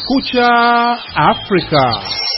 Kumekucha Afrika.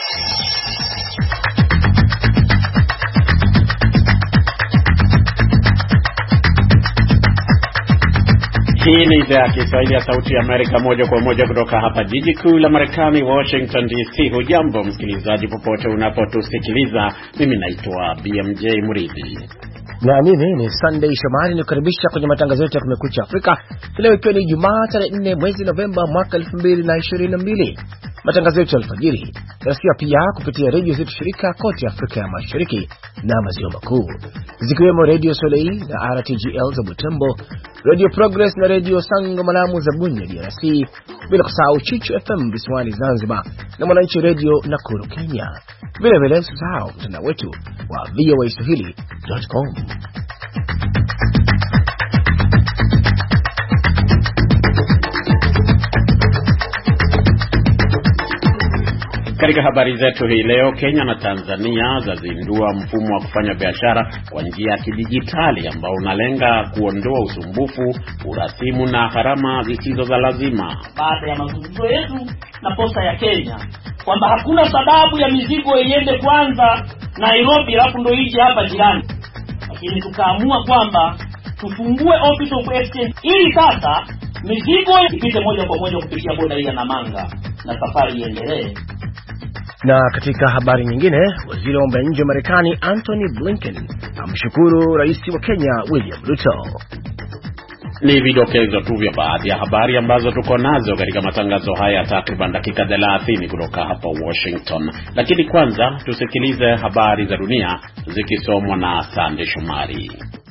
Hii ni idhaa ya Kiswahili ya Sauti ya Amerika, moja kwa moja kutoka hapa jiji kuu la Marekani, Washington DC. Hujambo msikilizaji popote unapotusikiliza. Mimi naitwa BMJ Mridhi. Na mimi ni Sunday Shomari, nikukaribisha kwenye matangazo yetu ya Kumekucha Afrika. Leo ikiwa ni Jumaa tarehe 4 mwezi Novemba mwaka 2022. Matangazo yetu ya alfajiri yanasikia pia kupitia redio zetu shirika kote Afrika ya Mashariki na Maziwa Makuu, zikiwemo Radio Soleil na RTGL za Butembo, Radio Progress na Radio Sango Malamu za Bunya DRC, bila kusahau Chichu FM visiwani Zanzibar na Mwananchi Radio Nakuru Kenya. Vile vile usisahau mtandao wetu wa voaswahili.com. Katika habari zetu hii leo, Kenya na Tanzania zazindua mfumo wa kufanya biashara kwa njia ya kidijitali ambao unalenga kuondoa usumbufu, urasimu na gharama zisizo za lazima. Baada ya mazungumzo yetu na posta ya Kenya kwamba hakuna sababu ya mizigo iende kwanza Nairobi alafu ndio ije hapa jirani, lakini tukaamua kwamba tufungue office of exchange ili sasa mizigo ipite moja kwa moja kupitia boda ya Namanga na safari iendelee. Na katika habari nyingine, waziri wa mambo ya nje wa Marekani Antony Blinken amshukuru rais wa Kenya William Ruto. Ni vidokezo tu vya baadhi ya habari ambazo tuko nazo katika matangazo haya takriban dakika 30 kutoka hapa Washington. Lakini kwanza tusikilize habari za dunia zikisomwa na Sunday Shomari.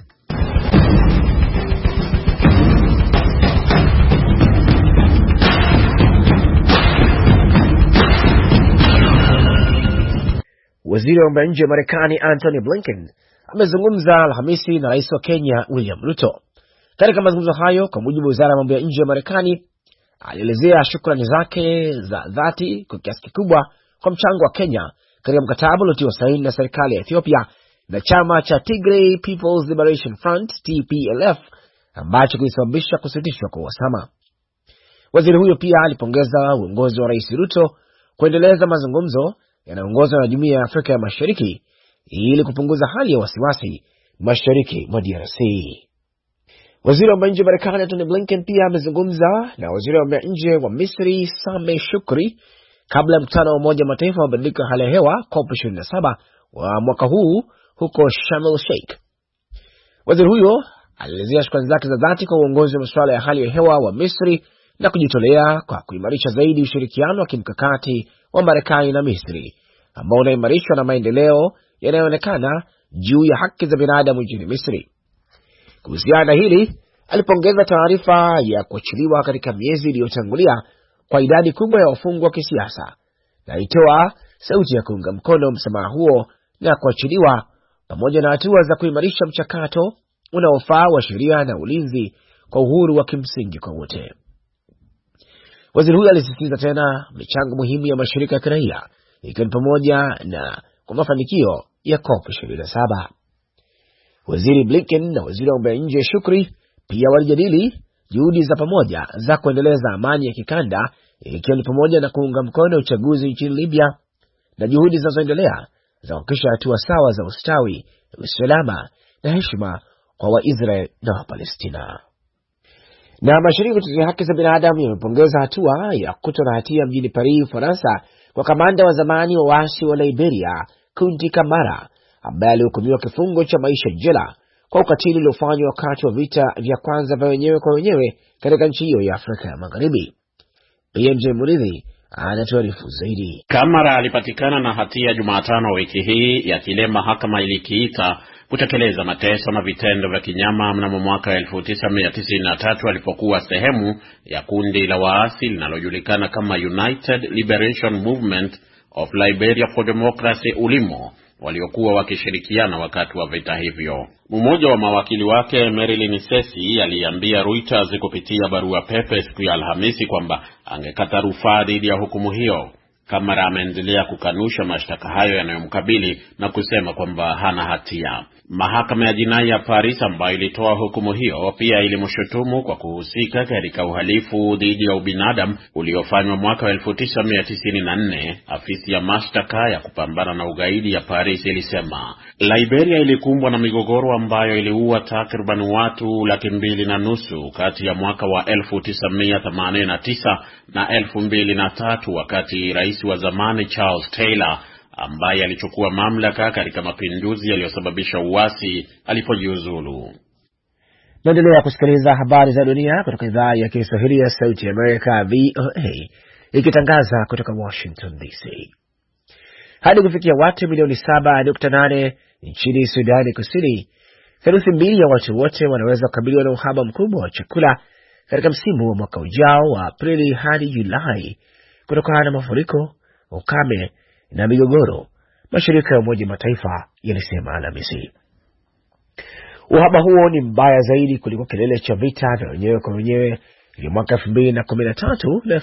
Waziri wa mambo ya nje wa Marekani Antony Blinken amezungumza Alhamisi na rais wa Kenya William Ruto. Katika mazungumzo hayo, kwa mujibu wa wizara ya mambo ya nje ya Marekani, alielezea shukrani zake za dhati kwa kiasi kikubwa kwa mchango wa Kenya katika mkataba uliotiwa saini na serikali ya Ethiopia na chama cha Tigray People's Liberation Front TPLF ambacho kilisababisha kusitishwa kwa uhasama. Waziri huyo pia alipongeza uongozi wa rais Ruto kuendeleza mazungumzo yanayoongozwa na Jumuiya ya Afrika ya Mashariki ili kupunguza hali ya wasiwasi mashariki mwa DRC. Waziri wa mambo ya nje wa Marekani Antony Blinken pia amezungumza na waziri wa mambo ya nje wa Misri Sameh Shoukry kabla ya mkutano wa Umoja wa Mataifa wa mabadiliko ya hali ya hewa COP27 wa mwaka huu huko Sharm el Sheikh. Waziri huyo alielezea shukrani zake za dhati kwa uongozi wa masuala ya hali ya hewa wa Misri na kujitolea kwa kuimarisha zaidi ushirikiano wa kimkakati wa Marekani na Misri ambao unaimarishwa na maendeleo yanayoonekana juu ya haki za binadamu nchini Misri. Kuhusiana na hili, alipongeza taarifa ya kuachiliwa katika miezi iliyotangulia kwa idadi kubwa ya wafungwa wa kisiasa na alitoa sauti ya kuunga mkono msamaha huo na kuachiliwa pamoja na hatua za kuimarisha mchakato unaofaa wa sheria na ulinzi kwa uhuru wa kimsingi kwa wote. Waziri huyo alisisitiza tena michango muhimu ya mashirika ya kiraia ikiwa ni pamoja na kwa mafanikio ya COP27. Waziri Blinken na waziri wa mambo ya nje Shoukry pia walijadili juhudi za pamoja za kuendeleza amani ya kikanda ikiwa ni pamoja na kuunga mkono uchaguzi nchini Libya na juhudi zinazoendelea za kuhakikisha hatua sawa za ustawi, usalama na heshima kwa Waisraeli na Wapalestina. Na mashirika kutetea haki za binadamu yamepongeza hatua ya kukutwa na hatia mjini Paris, Ufaransa, kwa kamanda wa zamani wa waasi wa Liberia Kunti Kamara ambaye alihukumiwa kifungo cha maisha jela kwa ukatili uliofanywa wakati wa vita vya kwanza vya wenyewe kwa wenyewe katika nchi hiyo ya Afrika ya Magharibi. BMJ Mridhi anatuarifu zaidi. Kamara alipatikana na hatia Jumatano wiki hii ya kile mahakama ilikiita kutekeleza mateso na vitendo vya kinyama mnamo mwaka 1993 alipokuwa sehemu ya kundi la waasi linalojulikana kama United Liberation Movement of Liberia for Democracy ULIMO, waliokuwa wakishirikiana wakati wa vita hivyo. Mmoja wa mawakili wake Marilyn Sesi aliambia Reuters kupitia barua pepe siku ya Alhamisi kwamba angekata rufaa dhidi ya hukumu hiyo. Kamara ameendelea kukanusha mashtaka hayo yanayomkabili na kusema kwamba hana hatia. Mahakama ya jinai ya Paris ambayo ilitoa hukumu hiyo pia ilimshutumu kwa kuhusika katika uhalifu dhidi ya ubinadamu uliofanywa mwaka 1994. Afisi ya mashtaka ya kupambana na ugaidi ya Paris ilisema Liberia ilikumbwa na migogoro ambayo iliua takriban watu 2.5 kati ya mwaka wa 1989 na 2003, wakati rais wa zamani Charles Taylor ambaye alichukua mamlaka katika mapinduzi yaliyosababisha uasi alipojiuzulu. Naendelea kusikiliza habari za dunia kutoka idhaa ya Kiswahili ya Sauti ya Amerika VOA ikitangaza kutoka Washington DC. Hadi kufikia watu milioni 7.8 nchini Sudani Kusini, theluthi mbili ya watu wote wanaweza kukabiliwa na uhaba mkubwa wa chakula katika msimu wa mwaka ujao wa Aprili hadi Julai kutokana na mafuriko, ukame na migogoro, mashirika ya Umoja Mataifa yalisema Alhamisi. Uhaba huo ni mbaya zaidi kuliko kilele cha vita vya wenyewe kwa wenyewe vya mwaka 2013 na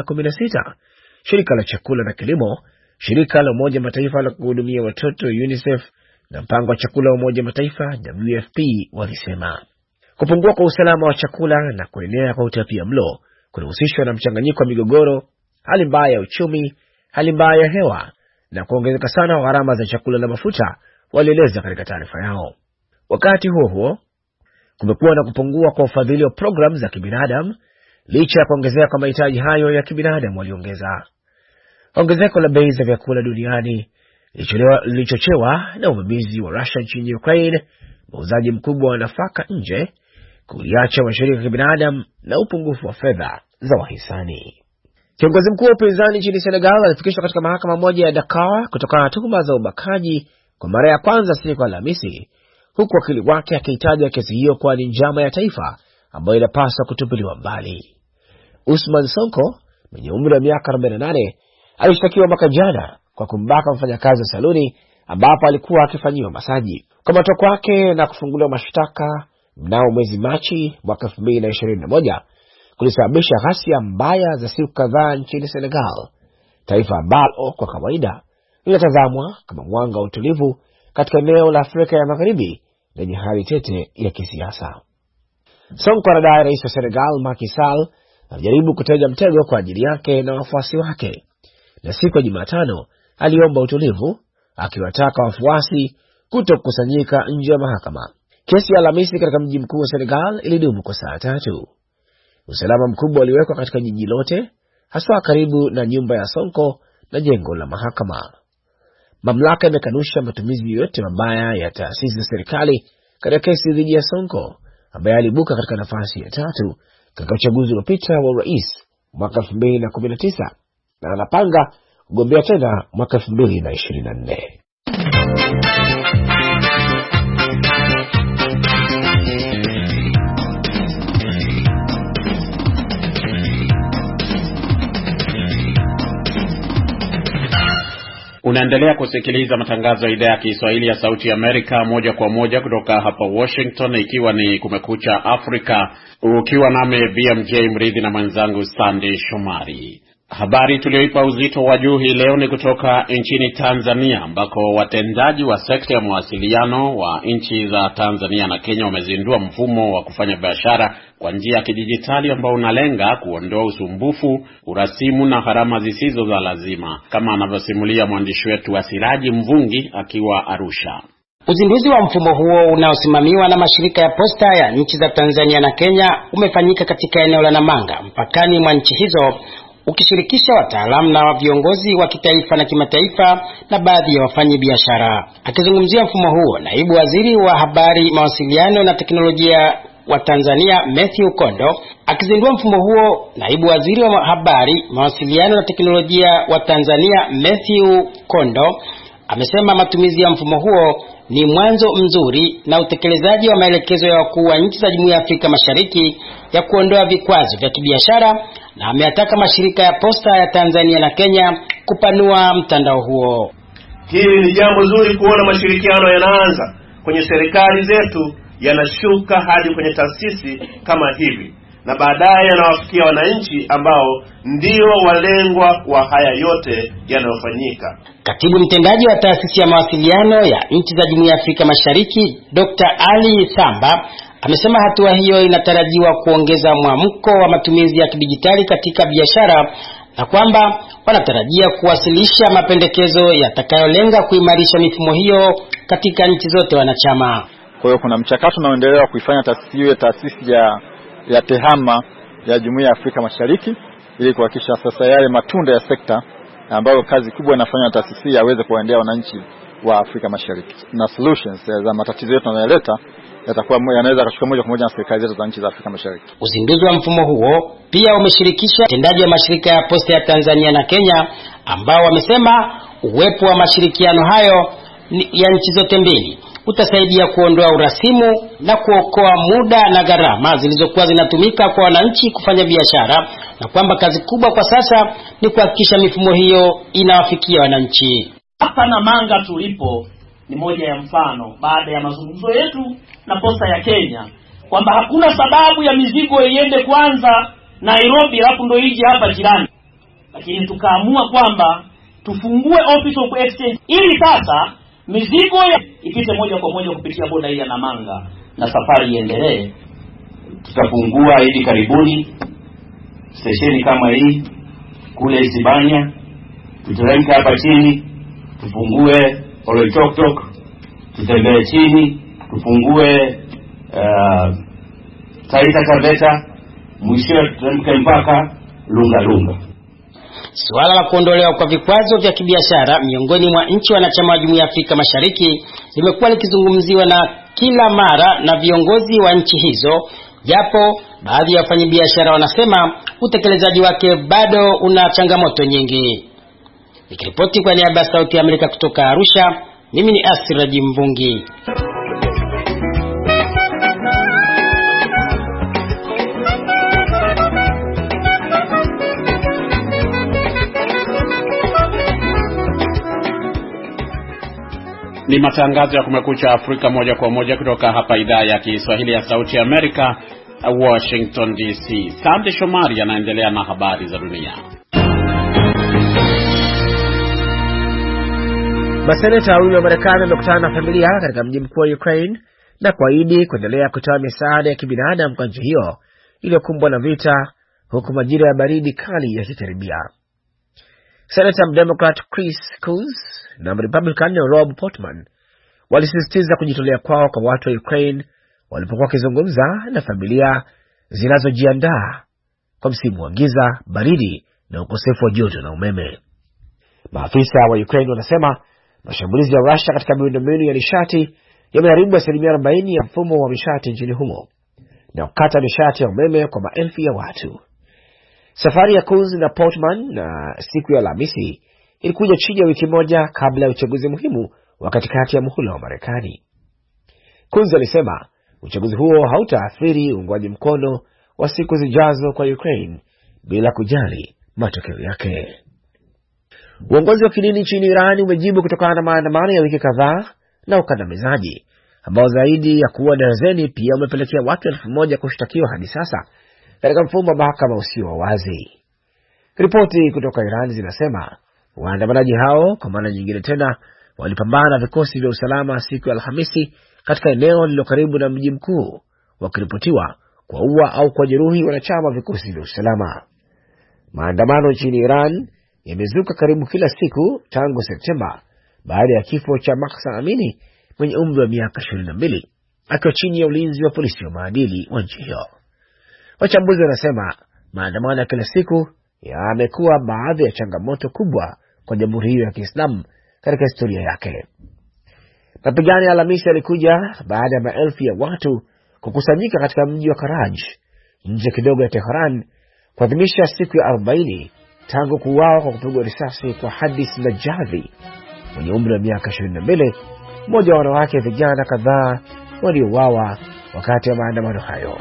2016. Shirika la chakula na kilimo, shirika la Umoja Mataifa la kuhudumia watoto UNICEF na mpango wa chakula wa Umoja Mataifa WFP walisema kupungua kwa usalama wa chakula na kuenea kwa utapiamlo kunahusishwa na mchanganyiko wa migogoro, hali mbaya ya uchumi, hali mbaya ya hewa na kuongezeka sana wa gharama za chakula na mafuta, walieleza katika taarifa yao. Wakati huo huo, kumekuwa na kupungua kwa ufadhili wa programu za kibinadamu licha ya kuongezeka kwa mahitaji hayo ya kibinadamu, waliongeza. Ongezeko la bei za vyakula duniani lilichochewa na uvamizi wa Russia nchini Ukraine, mauzaji mkubwa wa nafaka nje, kuliacha mashirika ya kibinadamu na upungufu wa fedha za wahisani. Kiongozi mkuu wa upinzani nchini Senegal alifikishwa katika mahakama moja ya Dakar kutokana na tuhuma za ubakaji kwa mara ya kwanza siku ya Alhamisi, huku wakili wake akihitaja kesi hiyo kuwa ni njama ya taifa ambayo inapaswa kutupiliwa mbali. Ousmane Sonko mwenye umri wa miaka 48 alishtakiwa mwaka jana kwa kumbaka mfanyakazi wa saluni ambapo alikuwa akifanyiwa masaji. Kukamatwa kwake na kufunguliwa mashtaka mnamo mwezi Machi mwaka 2021 kulisababisha ghasia mbaya za siku kadhaa nchini Senegal, taifa ambalo kwa kawaida linatazamwa kama mwanga wa utulivu katika eneo la Afrika ya Magharibi lenye hali tete ya kisiasa. Sonko anadai rais wa Senegal Macky Sall alijaribu kutega mtego kwa ajili yake na wafuasi wake, na siku ya Jumatano aliomba utulivu, akiwataka wafuasi kutokusanyika nje ya mahakama. Kesi ya Alhamisi katika mji mkuu wa Senegal ilidumu kwa saa 3. Usalama mkubwa uliwekwa katika jiji lote, hasa karibu na nyumba ya Sonko na jengo la mahakama. Mamlaka imekanusha matumizi yote mabaya ya taasisi za serikali katika kesi dhidi ya Sonko, ambaye alibuka katika nafasi ya 3 katika uchaguzi uliopita wa urais mwaka 2019 na anapanga kugombea tena mwaka 2024. Unaendelea kusikiliza matangazo ya idhaa ya Kiswahili ya Sauti ya Amerika moja kwa moja kutoka hapa Washington, ikiwa ni Kumekucha Afrika, ukiwa nami BMJ Mridhi na mwenzangu Sandy Shomari. Habari tulioipa uzito wa juu hii leo ni kutoka nchini Tanzania, ambako watendaji wa sekta ya mawasiliano wa nchi za Tanzania na Kenya wamezindua mfumo wa kufanya biashara kwa njia ya kidijitali ambao unalenga kuondoa usumbufu, urasimu na gharama zisizo za lazima, kama anavyosimulia mwandishi wetu Asiraji Mvungi akiwa Arusha. Uzinduzi wa mfumo huo unaosimamiwa na mashirika ya posta ya nchi za Tanzania na Kenya umefanyika katika eneo la Namanga, mpakani mwa nchi hizo, ukishirikisha wataalamu na viongozi wa kitaifa na kimataifa na baadhi ya wafanyabiashara. Akizungumzia mfumo huo, naibu waziri wa habari, mawasiliano na teknolojia wa Tanzania Matthew Kondo akizindua mfumo huo, naibu waziri wa habari, mawasiliano na teknolojia wa Tanzania Matthew Kondo amesema matumizi ya mfumo huo ni mwanzo mzuri na utekelezaji wa maelekezo ya wakuu wa nchi za Jumuiya ya Afrika Mashariki ya kuondoa vikwazo vya kibiashara, na ameyataka mashirika ya posta ya Tanzania na Kenya kupanua mtandao huo. Hili ni jambo zuri kuona mashirikiano yanaanza kwenye serikali zetu, yanashuka hadi kwenye taasisi kama hivi. na baadaye yanawafikia wananchi ambao ndio walengwa wa haya yote yanayofanyika. Katibu mtendaji wa taasisi ya mawasiliano ya nchi za Jumuiya ya Afrika Mashariki, Dr. Ali Samba, amesema hatua hiyo inatarajiwa kuongeza mwamko wa matumizi ya kidijitali katika biashara na kwamba wanatarajia kuwasilisha mapendekezo yatakayolenga kuimarisha mifumo hiyo katika nchi zote wanachama. Kwa hiyo kuna mchakato unaoendelea kuifanya taasisi hiyo taasisi ya tehama ya Jumuiya ya Afrika Mashariki ili kuhakikisha sasa yale matunda ya sekta ambayo kazi kubwa inafanywa na taasisi yaweze kuwaendea wananchi wa Afrika Mashariki, na solutions za matatizo yetu yanayoleta yatakuwa yanaweza kuchukua moja kwa moja na serikali zetu za nchi za Afrika Mashariki. Uzinduzi wa mfumo huo pia umeshirikisha watendaji wa mashirika ya posta ya Tanzania na Kenya, ambao wamesema uwepo wa mashirikiano hayo ya nchi zote mbili utasaidia kuondoa urasimu na kuokoa muda na gharama zilizokuwa zinatumika kwa wananchi kufanya biashara, na kwamba kazi kubwa kwa sasa ni kuhakikisha mifumo hiyo inawafikia wananchi. Hapa Namanga tulipo ni moja ya mfano baada ya mazungumzo yetu na posta ya Kenya kwamba hakuna sababu ya mizigo iende kwanza Nairobi alafu ndio ije hapa jirani, lakini tukaamua kwamba tufungue office of exchange ili sasa mizigo ipite moja kwa moja kupitia boda hii ya Namanga na safari iendelee. Tutafungua hivi karibuni stesheni kama hii kule Isibania, tutalenga hapa chini tufungue Oloitoktok, tutembee chini tufungue Taita Taveta, mwisho tutamke mpaka Lunga. Suala la kuondolewa kwa vikwazo vya kibiashara miongoni mwa nchi wanachama wa Jumuiya ya Afrika Mashariki limekuwa likizungumziwa na kila mara na viongozi wa nchi hizo, japo baadhi ya wafanyabiashara wanasema utekelezaji wake bado una changamoto nyingi. Nikiripoti kwa niaba ya Sauti ya Amerika kutoka Arusha, mimi ni Asiraji Mvungi. Ni matangazo ya Kumekucha Afrika moja kwa moja kutoka hapa idhaa ya Kiswahili ya Sauti ya Amerika, Washington DC. Sande Shomari anaendelea na habari za dunia. Maseneta wawili wa Marekani wamekutana na familia katika mji mkuu wa Ukraine na kuahidi kuendelea kutoa misaada ya kibinadamu kwa nchi hiyo iliyokumbwa na vita, huku majira ya baridi kali yakikaribia. Senator Democrat Chris Coons na Republican Rob Portman walisisitiza kujitolea kwao kwa watu wa Ukraine walipokuwa wakizungumza na familia zinazojiandaa kwa msimu wa giza, baridi na ukosefu wa joto na umeme. Maafisa wa Ukraine wanasema mashambulizi ya Russia katika miundombinu ya nishati yameharibu 40% ya mfumo wa nishati nchini humo na kukata nishati ya umeme kwa maelfu ya watu. Safari ya Coons na Portman na siku ya Alhamisi ilikuja chini ya wiki moja kabla ya uchaguzi muhimu wa katikati ya muhula wa Marekani. Coons alisema uchaguzi huo hautaathiri uungwaji mkono wa siku zijazo kwa Ukraine bila kujali matokeo yake. Uongozi wa kidini nchini Iran umejibu kutokana na maandamano ya wiki kadhaa na ukandamizaji ambao zaidi ya kuwa darzeni pia umepelekea watu 1000 kushtakiwa hadi sasa katika mfumo wa mahakama usio wa wazi. Ripoti kutoka Iran zinasema waandamanaji hao kwa mara nyingine tena walipambana na vikosi vya usalama siku ya Alhamisi katika eneo lililo karibu na mji mkuu, wakiripotiwa kuwaua au kujeruhi wanachama wa vikosi vya usalama. Maandamano nchini Iran yamezuka karibu kila siku tangu Septemba baada ya kifo cha Mahsa Amini mwenye umri wa miaka 22 akiwa chini ya ulinzi wa polisi wa maadili wa nchi hiyo. Wachambuzi wanasema maandamano ya kila siku yamekuwa baadhi ya changamoto kubwa kwa jamhuri hiyo ya Kiislamu katika historia yake. Mapigano ya Alhamisi yalikuja baada ya maelfu ya watu kukusanyika katika mji wa Karaj nje kidogo ya Tehran kuadhimisha siku ya 40 tangu kuuawa kwa kupigwa risasi kwa Hadis Najavi mwenye umri wa miaka 22, mmoja wa wanawake vijana kadhaa waliouawa wakati wa maandamano hayo.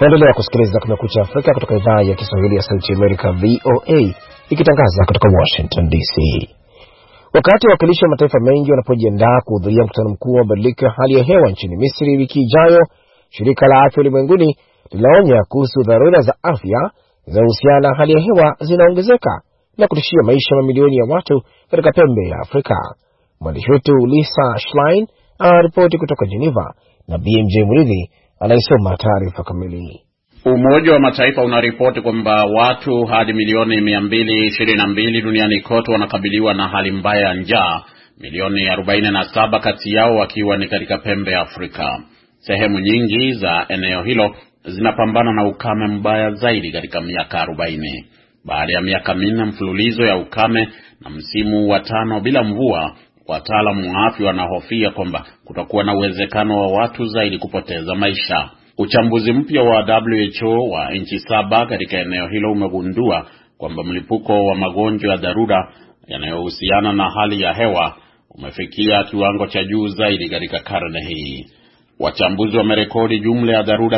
Tunaendelea kusikiliza Kumekucha Afrika kutoka idhaa ya Kiswahili ya Sauti ya Amerika VOA ikitangaza kutoka Washington DC. Wakati wakilishi wa mataifa mengi wanapojiandaa kuhudhuria mkutano mkuu wa mabadiliko ya hali ya hewa nchini Misri wiki ijayo, shirika la afya ulimwenguni linaonya kuhusu dharura za afya zinazohusiana na hali ya hewa zinaongezeka na kutishia maisha mamilioni ya watu katika pembe ya Afrika. Mwandishi wetu Lisa Schlein anaripoti kutoka Geneva na BMJ Muridhi anaisoma taarifa kamili. Umoja wa Mataifa unaripoti kwamba watu hadi milioni 222 duniani kote wanakabiliwa na hali mbaya ya njaa, milioni 47 kati yao wakiwa ni katika pembe ya Afrika. Sehemu nyingi za eneo hilo zinapambana na ukame mbaya zaidi katika miaka 40. Baada ya miaka 4 mfululizo ya ukame na msimu wa 5 bila mvua, wataalamu wa afya wanahofia kwamba kutakuwa na uwezekano wa watu zaidi kupoteza maisha. Uchambuzi mpya wa WHO wa nchi 7 katika eneo hilo umegundua kwamba mlipuko wa magonjwa ya dharura yanayohusiana na hali ya hewa umefikia kiwango cha juu zaidi katika karne hii. Wachambuzi wamerekodi jumla ya dharura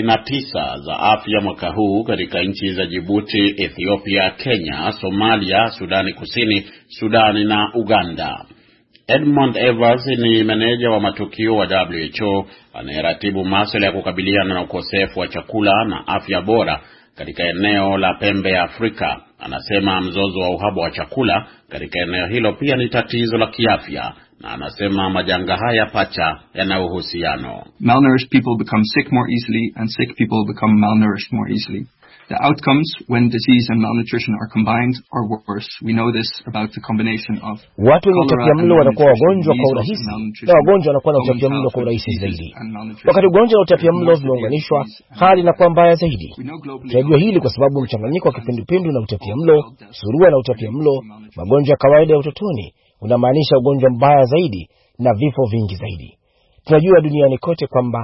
39 za afya mwaka huu katika nchi za Djibouti, Ethiopia, Kenya, Somalia, Sudani Kusini, Sudani na Uganda. Edmund Evers ni meneja wa matukio wa WHO anayeratibu masuala ya kukabiliana na ukosefu wa chakula na afya bora katika eneo la pembe ya Afrika. Anasema mzozo wa uhaba wa chakula katika eneo hilo pia ni tatizo la kiafya, na anasema majanga haya pacha yana uhusiano. Malnourished people become sick more easily and sick people become malnourished more easily. The outcomes when disease and malnutrition are combined are worse. We know this about the combination of watu wenye utapiamlo wanakuwa wagonjwa kwa urahisi na wagonjwa wanakuwa na utapiamlo kwa urahisi zaidi. Wakati ugonjwa na utapiamlo vimeunganishwa, hali inakuwa mbaya zaidi. Tunajua hili kwa sababu mchanganyiko wa kipindupindu na utapiamlo, surua na utapiamlo, magonjwa ya kawaida ya utotoni unamaanisha ugonjwa mbaya zaidi na vifo vingi zaidi. Tunajua duniani kote kwamba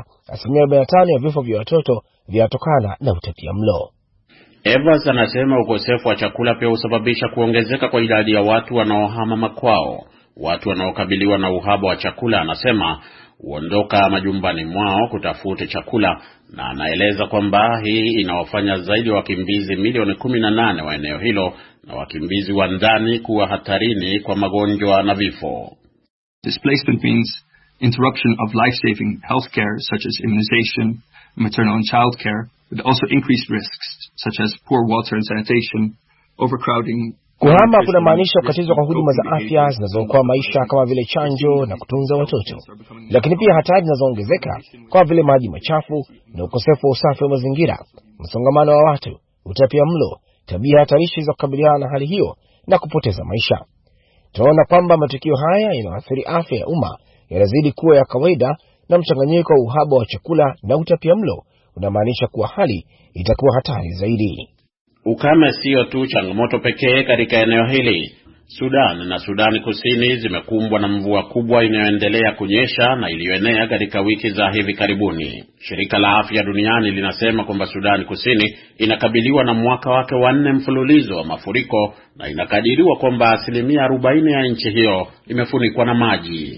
45% ya vifo vya watoto vinatokana na utapiamlo. Evans anasema ukosefu wa chakula pia husababisha kuongezeka kwa idadi ya watu wanaohama makwao. Watu wanaokabiliwa na uhaba wa chakula, anasema, huondoka majumbani mwao kutafuta chakula, na anaeleza kwamba hii inawafanya zaidi wakimbizi milioni 18 wa eneo hilo na wakimbizi wa ndani kuwa hatarini kwa magonjwa na vifo. Displacement means interruption of life-saving healthcare such as immunization, maternal and child care, with also increased risks such as poor water and sanitation, overcrowding. Kuhama kuna maanisha kukatizwa kwa huduma za afya zinazookoa maisha kama vile chanjo na kutunza watoto, lakini pia hatari zinazoongezeka kama vile maji machafu na ukosefu wa usafi wa mazingira, msongamano wa watu, utapiamlo, tabia hatarishi za kukabiliana na hali hiyo na kupoteza maisha. Tunaona kwamba matukio haya yanaathiri afya ya umma yanazidi kuwa ya kawaida, na mchanganyiko wa uhaba wa chakula na utapiamlo unamaanisha kuwa hali itakuwa hatari zaidi. Ukame sio tu changamoto pekee katika eneo hili. Sudan na Sudani Kusini zimekumbwa na mvua kubwa inayoendelea kunyesha na iliyoenea katika wiki za hivi karibuni. Shirika la Afya Duniani linasema kwamba Sudani Kusini inakabiliwa na mwaka wake wa 4 mfululizo wa mafuriko, na inakadiriwa kwamba 40% ya nchi hiyo imefunikwa na maji.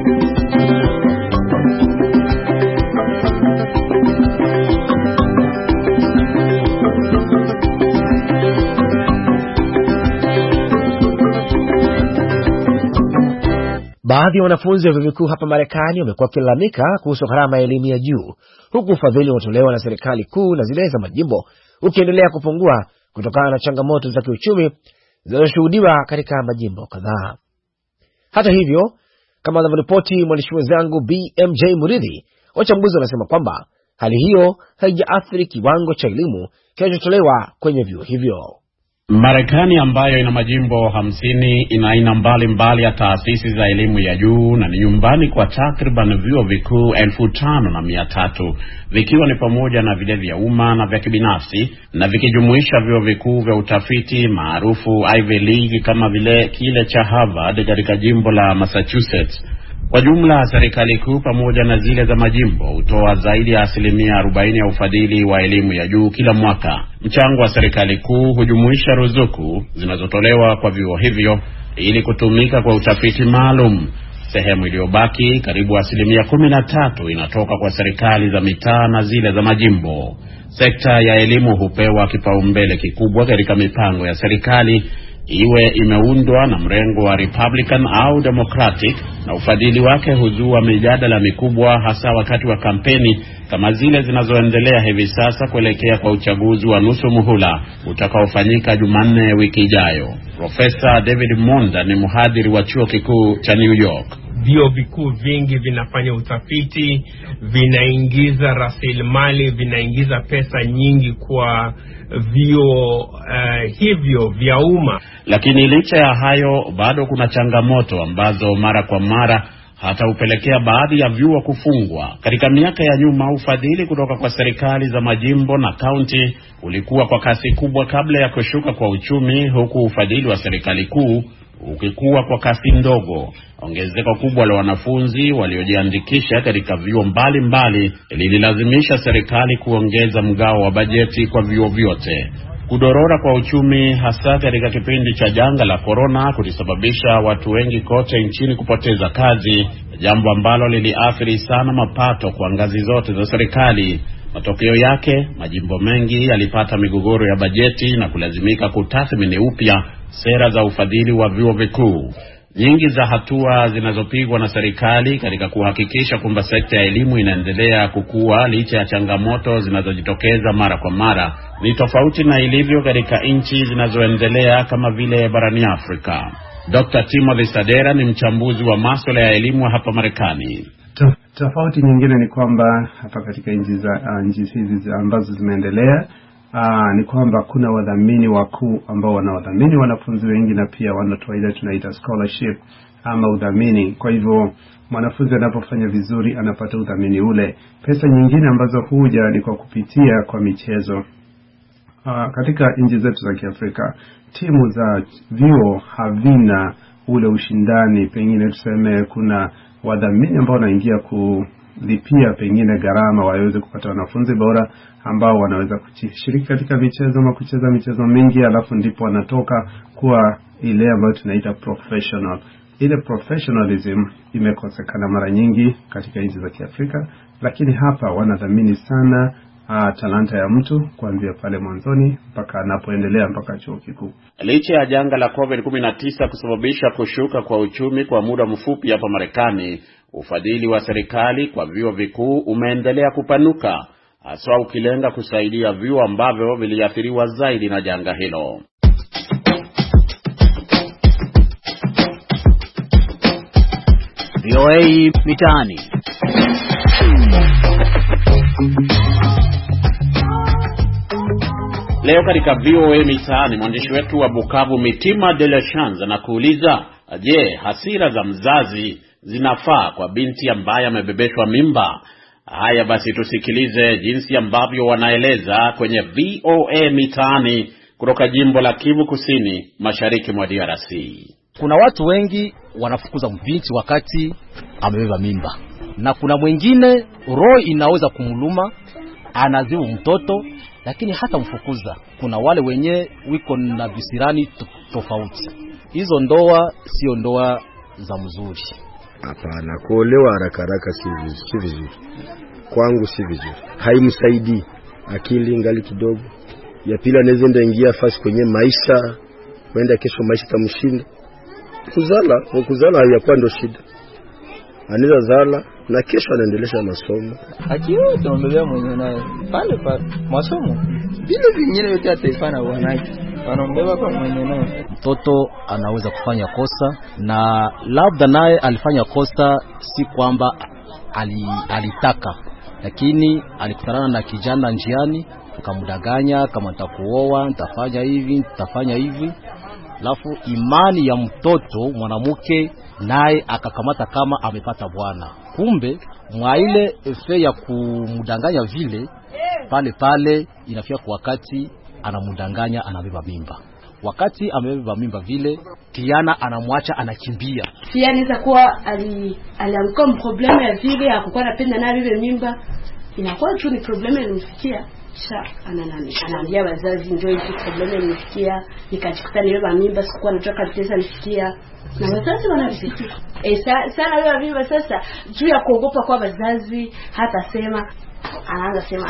Baadhi ya wanafunzi wa vyuo vikuu hapa Marekani wamekuwa wakilalamika kuhusu gharama ya elimu ya juu, huku ufadhili unaotolewa na serikali kuu na zile za majimbo ukiendelea kupungua kutokana na changamoto za kiuchumi zinazoshuhudiwa katika majimbo kadhaa. Hata hivyo, kama anavyoripoti mwandishi mwenzangu BMJ Muridhi, wachambuzi wanasema kwamba hali hiyo haijaathiri kiwango cha elimu kinachotolewa kwenye vyuo hivyo. Marekani ambayo ina majimbo 50 ina aina mbalimbali ya taasisi za elimu ya juu na ni nyumbani kwa takriban vyuo vikuu 5,300 vikiwa ni pamoja na vile vya umma na vya kibinafsi, na vikijumuisha vyuo vikuu vya utafiti maarufu Ivy League kama vile kile cha Harvard katika jimbo la Massachusetts. Kwa jumla, serikali kuu pamoja na zile za majimbo hutoa zaidi ya 40% ya ufadhili wa elimu ya juu kila mwaka. Mchango wa serikali kuu hujumuisha ruzuku zinazotolewa kwa vyuo hivyo ili kutumika kwa utafiti maalum. Sehemu iliyobaki, karibu 13%, inatoka kwa serikali za mitaa na zile za majimbo. Sekta ya elimu hupewa kipaumbele kikubwa katika mipango ya serikali, iwe imeundwa na mrengo wa Republican au Democratic, na ufadhili wake huzua mijadala mikubwa hasa wakati wa kampeni kama zile zinazoendelea hivi sasa kuelekea kwa uchaguzi wa nusu muhula utakaofanyika Jumanne wiki ijayo. Profesa David Monda ni mhadhiri wa chuo kikuu cha New York. Vyuo vikuu vingi vinafanya utafiti, vinaingiza rasilimali, vinaingiza pesa nyingi kwa vyuo hivyo vya umma. Lakini licha ya hayo, bado kuna changamoto ambazo mara kwa mara hata upelekea baadhi ya vyuo kufungwa. Katika miaka ya nyuma, ufadhili kutoka kwa serikali za majimbo na kaunti ulikuwa kwa kasi kubwa kabla ya kushuka kwa uchumi, huku ufadhili wa serikali kuu ukikuwa kwa kasi ndogo. Ongezeko kubwa la wanafunzi waliojiandikisha katika vyuo mbalimbali lililazimisha serikali kuongeza mgao wa bajeti kwa vyuo vyote. Kudorora kwa uchumi hasa katika kipindi cha janga la corona kulisababisha watu wengi kote nchini kupoteza kazi, jambo ambalo liliathiri sana mapato kwa ngazi zote za serikali. Matokeo yake, majimbo mengi yalipata migogoro ya bajeti na kulazimika kutathmini upya sera za ufadhili wa vyuo vikuu. Nyingi za hatua zinazopigwa na serikali katika kuhakikisha kwamba sekta ya elimu inaendelea kukua licha ya changamoto zinazojitokeza mara kwa mara ni tofauti na ilivyo katika nchi zinazoendelea kama vile barani Afrika. Dr. Timothy Sadera ni mchambuzi wa masuala ya elimu hapa Marekani. Tofauti nyingine ni kwamba hapa katika nchi hizi ambazo zimeendelea ni kwamba kuna wadhamini wakuu ambao wanawadhamini wanafunzi wengi, na pia wanatoa ile tunaita scholarship ama udhamini. Kwa hivyo mwanafunzi anapofanya vizuri anapata udhamini ule. Pesa nyingine ambazo huja ni kwa kupitia kwa michezo. Katika nchi zetu za Kiafrika, timu za vyuo havina ule ushindani. Pengine tuseme kuna wadhamini ambao wanaingia kulipia pengine gharama waweze kupata wanafunzi bora ambao wanaweza kushiriki katika michezo ama kucheza michezo mingi, alafu ndipo wanatoka kuwa ile ambayo tunaita professional. Ile professionalism imekosekana mara nyingi katika nchi za Kiafrika, lakini hapa wanadhamini sana talanta ya mtu kuanzia pale mwanzoni mpaka anapoendelea mpaka chuo kikuu. Licha ya janga la COVID-19 kusababisha kushuka kwa uchumi kwa muda mfupi hapa Marekani, ufadhili wa serikali kwa vyuo vikuu umeendelea kupanuka, hasa ukilenga kusaidia vyuo ambavyo viliathiriwa zaidi na janga hilo. VOA Mitaani. Leo katika VOA Mitaani, mwandishi wetu wa Bukavu Mitima de la Chance anakuuliza, je, hasira za mzazi zinafaa kwa binti ambaye amebebeshwa mimba? Haya basi, tusikilize jinsi ambavyo wanaeleza kwenye VOA Mitaani kutoka jimbo la Kivu Kusini, mashariki mwa DRC. Kuna watu wengi wanafukuza mbinti wakati amebeba mimba, na kuna mwingine roho inaweza kumuluma, anaziu mtoto lakini hata mfukuza. Kuna wale wenye wiko na visirani tofauti. Hizo ndoa sio ndoa za mzuri. Hapana, kuolewa haraka haraka si vizuri. Kwangu si vizuri. Haimsaidii. Akili ngali kidogo. Ya pili anaweza ingia fasi kwenye maisha, kwenda kesho maisha tamshinda. Kuzala hayakuwa ndo shida. Anaweza zala na kesho anaendelesha masomo. Akiwa tunaombea mwenye naye pale masomo. Bila vingine yote ataifanya wanake. Wanaombea kwa mwenye naye. Mtoto anaweza kufanya kosa, na labda naye alifanya kosa si kwamba alitaka, lakini alikutana na kijana njiani akamdanganya, kama nitakuoa, nitafanya hivi. Alafu imani ya mtoto mwanamke naye akakamata kama amepata bwana. Kumbe mwa ile efe ya kumdanganya vile pale inafika kwa wakati anamdanganya, anabeba mimba. Wakati amebeba mimba vile, kijana anamwacha, anakimbia. Pia inaweza kuwa alikuwa mproblema ya vile hakuwa anapenda na bebe mimba, inakuwa tu ni problema ilimfikia. Anaambia wazazi, ndio hii problema ilimfikia, nikajikuta nibeba mimba, sikuwa nataka pesa nifikia. Na wazazi wanasikia. Sana wewe mimba sasa juu ya kuogopa kwa wazazi hata sema anaanza sema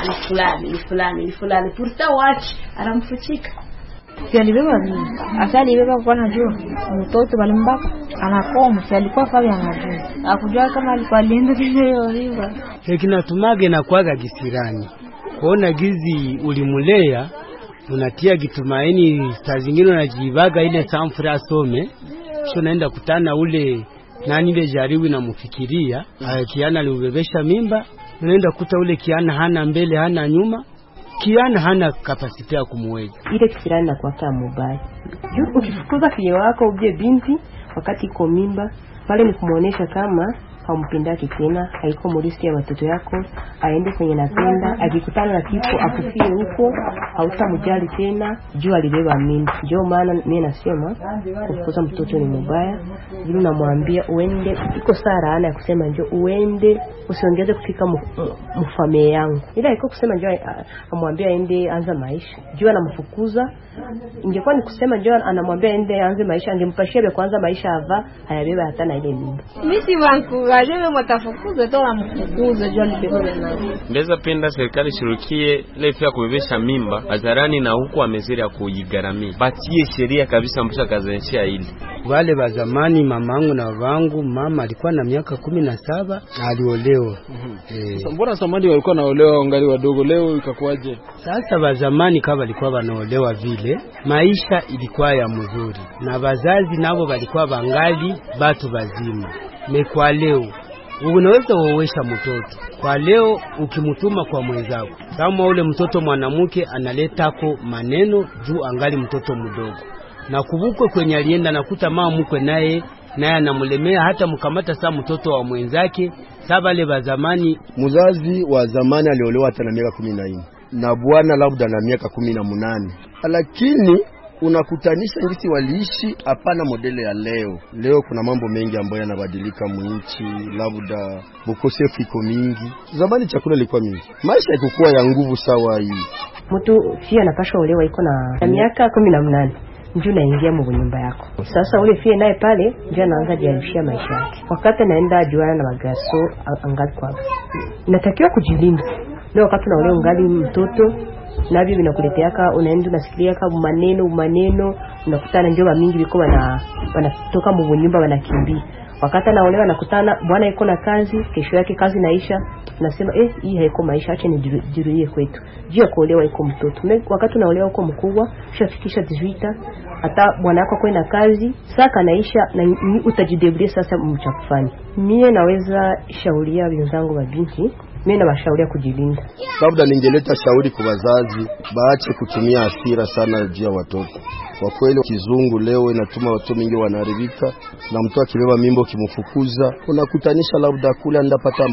ni fulani purta watch anamfuchika. Si alibeba nini? Asa alibeba kwa najua mtoto balimbaka anakoma, si alikuwa kavi anajua. Hakujua kama alikuwa alienda hiyo hiyo. Kinatumage na kwaga kisirani. Kuona gizi ulimulea unatia kitumaini, saa zingine unajibaga ile samfura asome, sio naenda kutana ule nani ile jaribu na mfikiria, kiana aliubebesha mimba, unaenda kuta ule kiana hana mbele hana nyuma, kiana hana kapasiti ya kumweza. Ile kisirani na kuacha mubaya. Ukifukuza kile wako uje binti wakati iko mimba, pale ni kumuonesha kama hampendaki tena, haiko murisi ya watoto yako, aende kwenye napenda, akikutana na kifo akufie huko, hautamjali tena, jua alibeba mimba. Ndio maana mimi nasema kufukuza mtoto ni mbaya. Vile namwambia uende, iko sara ana kusema njoo uende, usiongeze kufika mfamilia yangu. Ila iko kusema njoo amwambia aende anza maisha. Jua anamfukuza. Ingekuwa ni kusema njoo anamwambia aende anze maisha, angempashia be kwanza maisha ava, hayabeba hata na ile mimba. Mimi si wangu wajeme mtafukuza toa mfukuza jua libebe na. Mbeza penda serikali shirukie lefu ya kubebesha mimba hadharani na huko amezeri ya kujigaramia. Batie sheria kabisa mpaka kazenshia hili. Wale wa zamani mamangu na babangu, mama alikuwa na miaka 17 na aliolewa. Mbona zamani walikuwa naolewa wangali wadogo, leo ikakuaje? Sasa wa zamani kama walikuwa wanaolewa vile, maisha ilikuwa ya mzuri na wazazi nabo walikuwa bangali batu bazima. Kwa leo unaweza uowesha mtoto. Kwa leo ukimutuma kwa mwenzako, kama ule mtoto mwanamke analetako maneno juu angali mtoto mdogo, na kubukwe kwenye alienda nakuta mama mkwe naye anamulemea, hata mkamata saa mtoto wa mwenzake. Sabale wa zamani, mzazi wa zamani aliolewa hata na miaka 14 na bwana labda na miaka 18, lakini unakutanisha ngisi waliishi hapana modele ya leo. Leo kuna mambo mengi ambayo yanabadilika mwinchi, labda bukosefu iko mingi. Zamani chakula ilikuwa mingi, maisha ilikuwa ya nguvu sawa hii. Mtu fia anapashwa olewa iko na miaka 18 ndio naingia mu nyumba yako. Sasa ule fia naye pale ndio anaanza kujaribisha maisha yake. Wakati anaenda juana na magaso angali kwa. Inatakiwa kujilinda. Leo wakati unaolewa ungali mtoto na bibi nakuleteaka unaenda unasikia kama maneno unakutana njoo mingi biko wanatoka mu nyumba wanakimbia. Wakati anaolewa nakutana bwana yuko na kazi, kesho yake kazi naisha, nasema hii haiko maisha, acha nijiruie kwetu. Jia kuolewa iko mtoto. Wakati unaolewa uko mkubwa, ushafikisha 18, hata bwana yako kwenda kazi, saka naisha na utajidebria sasa mchakufanya. Mie naweza shauria wenzangu wa binti, mimi na washauria kujilinda. Labda ningeleta shauri kwa wazazi, baache kutumia hasira sana juu ya watoto. Kwa kweli kizungu leo inatuma watu wengi wanaharibika, na mtu akibeba mimba kimfukuza, unakutanisha labda kule ndapata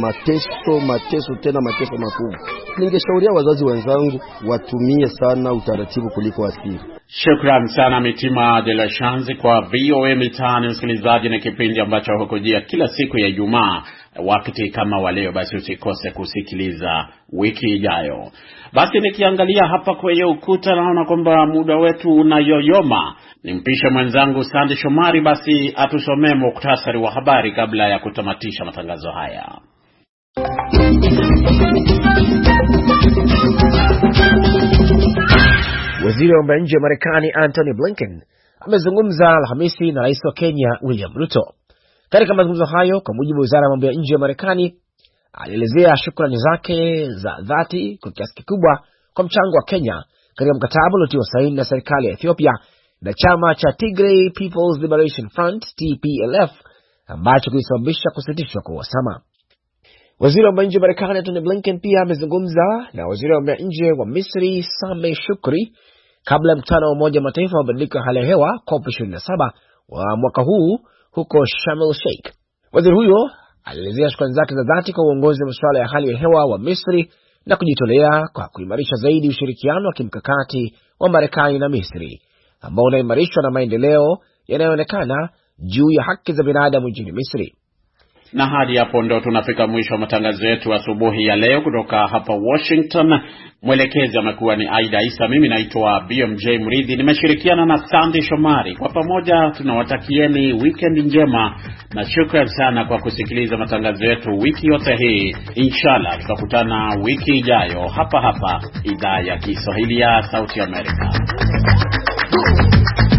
mateso tena mateso makubwa. Ningeshauria wazazi wenzangu watumie sana utaratibu kuliko hasira. Shukran sana Mitima de la Chance kwa VOA Mitaani. Msikilizaji, ni kipindi ambacho hukujia kila siku ya Ijumaa wakati kama wa leo. Basi usikose kusikiliza wiki ijayo. Basi nikiangalia hapa kwenye ukuta naona kwamba muda wetu unayoyoma. Nimpishe mwenzangu Sandy Shomari basi atusomee muktasari wa habari kabla ya kutamatisha matangazo haya. Waziri wa mambo ya nje wa Marekani Antony Blinken amezungumza Alhamisi na Rais wa Kenya William Ruto. Katika mazungumzo hayo, kwa mujibu wa Wizara ya mambo ya nje ya Marekani, alielezea shukrani zake za dhati kwa kiasi kikubwa kwa mchango wa Kenya katika mkataba uliotiwa saini na serikali ya Ethiopia na chama cha Tigray People's Liberation Front TPLF ambacho kilisababisha kusitishwa kwa uhasama. Waziri wa mambo ya nje wa Marekani Antony Blinken pia amezungumza na waziri wa mambo ya nje wa Misri Sameh Shukri kabla ya mkutano wa Umoja wa Mataifa wa mabadiliko ya hali ya hewa COP27 wa mwaka huu huko Sharm el Sheikh. Waziri huyo alielezea shukrani zake za dhati kwa uongozi wa masuala ya hali ya hewa wa Misri na kujitolea kwa kuimarisha zaidi ushirikiano wa kimkakati wa Marekani na Misri ambao unaimarishwa na maendeleo yanayoonekana juu ya haki za binadamu nchini Misri. Na hadi hapo ndo tunafika mwisho wa matangazo yetu asubuhi ya leo kutoka hapa Washington. Mwelekezi amekuwa ni Aida Isa, mimi naitwa BMJ Mridhi, nimeshirikiana na Sandy Shomari. Kwa pamoja tunawatakieni weekend njema na shukrani sana kwa kusikiliza matangazo yetu wiki yote hii. Inshallah tutakutana wiki ijayo hapa hapa idhaa ya Kiswahili ya Sauti Amerika.